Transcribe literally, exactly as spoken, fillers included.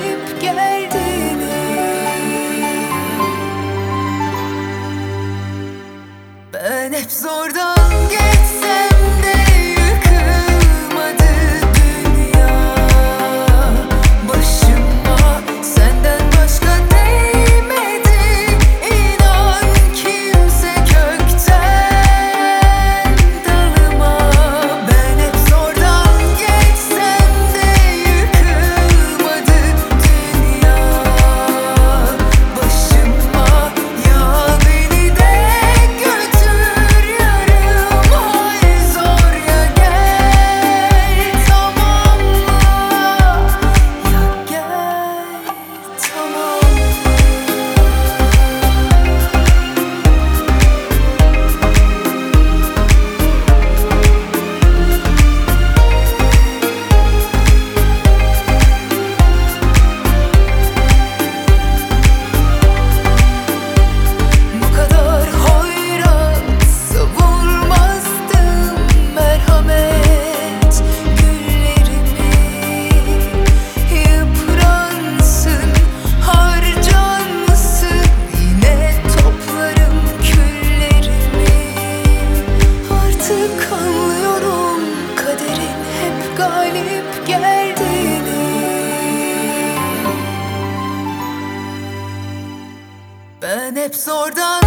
galip geldiğini. Ben hep zordan geçsem de yıkılmadı dünya başıma. Senden başka değmedi inan kimse kökten dalıma. Ben hep zordan geçsem de yıkılmadı dünya başıma. Ya beni de götür yarım ay zor ya gel tamamla. Ya gel tamamla. Bu kadar hoyrat savurmazdım merhamet güllerimi. Yıpransın, harcansın, yine toplarım küllerimi. Artık anlıyorum kaderin hep galip geldiğini. Ben hep zordan